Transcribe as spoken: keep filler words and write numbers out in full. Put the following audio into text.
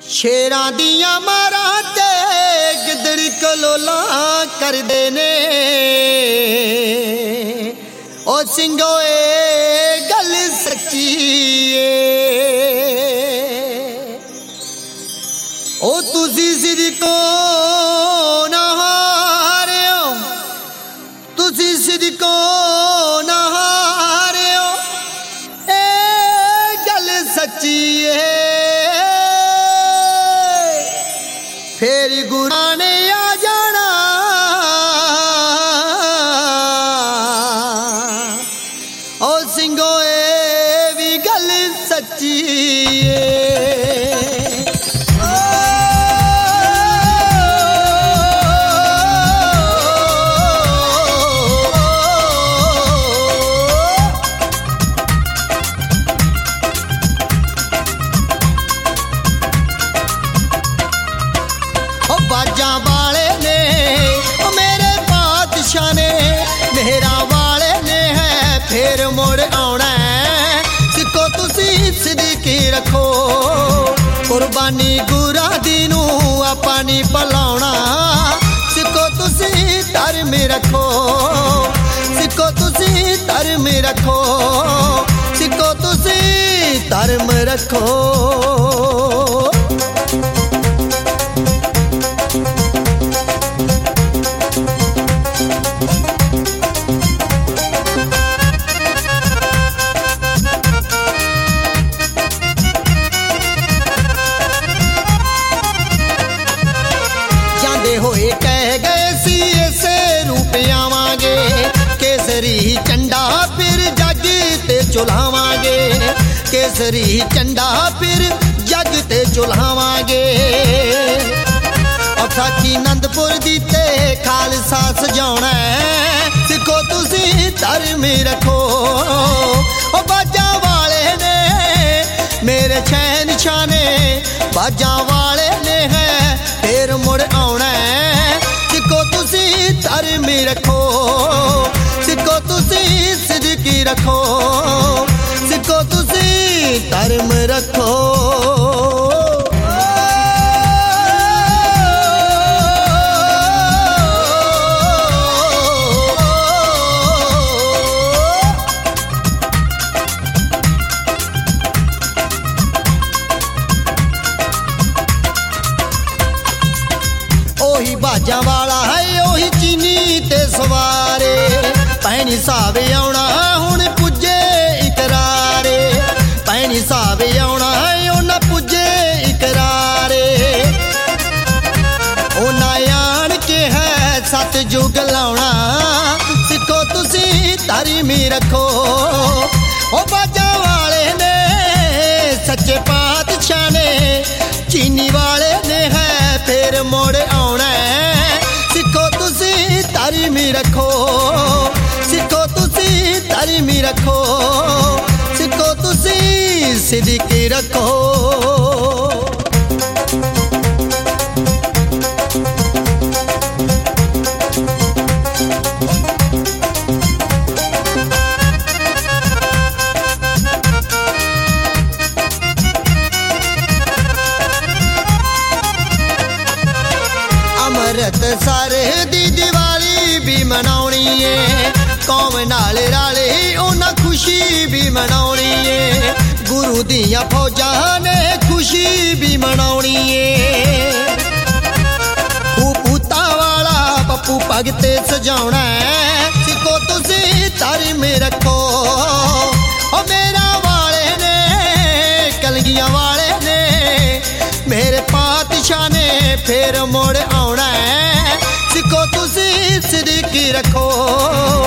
शेरां दियां मारां ते गिदड़ कलोला करदे ने ओ सिंघो ए गल सच्ची ए ओ तुसी सिदको ना हारियो तुसी सिदको ना हारियो ए गल सच्ची ए फिर गुरां ने आ जाना ओ सिंघो ए भी गल सच्ची बाजा वाले ने मेरे बादशाह ने मेहरा वाले ने है फिर मुड़ आना है सिको तुसी सिद्दीकी रखो कुर्बानी गुरा दीनू अपनी भलाउना सिको तुसी धर्म रखो सिको तुसी धर्म रखो सिको तुसी धर्म रखो होए कह गए सी ऐसे रूप आवांगे केसरी चंडा फिर जग ते चुलावांगे केसरी चंडा फिर जग ते चुलावांगे अखाकी नंदपुर दी ते खालसा सजाउणा सिखो तुसी धर्म रखो ओ बाजा वाले ने मेरे शहनशाह ने बाजा वाले ने है फिर मुड़ आना सिखो तुसी धर्म रखो सिखो तुसी सिद्दीकी रखो सिखो तुसी धर्म रखो ओही बाजा वाला है ओही चीनी ते सवारे पैनी सावे आउणा हुण पुजे इकरारे पैनी सावे आउणा है ओना पुजे इकरारे ओना आण के है सत जुग लाउणा सिखो तुसी धर्म रखो ओ बाजा वाले ने सच्चे पातशाह ने चीनी वाले ने है फिर मोड़ आना सिखो तुसी धर्म रखो सिखो तुसी धर्म रखो सिखो तुसी सिद्दीकी रखो अमृत सारे दी दिवाली भी मनाउणी है कौम नाल राले उन्हां खुशी भी मनाउणी है गुरु दियां फौजां ने खुशी भी मनाउणी है पूता वाला पप्पू भगते सजाउणा सिखो तुसी धर्म रखो ओ मेरा वाले ने कलगियां वाले ने मेरे पातशाह ने फिर मुड़ आना सिखो तुसी सिद्दीकी रखो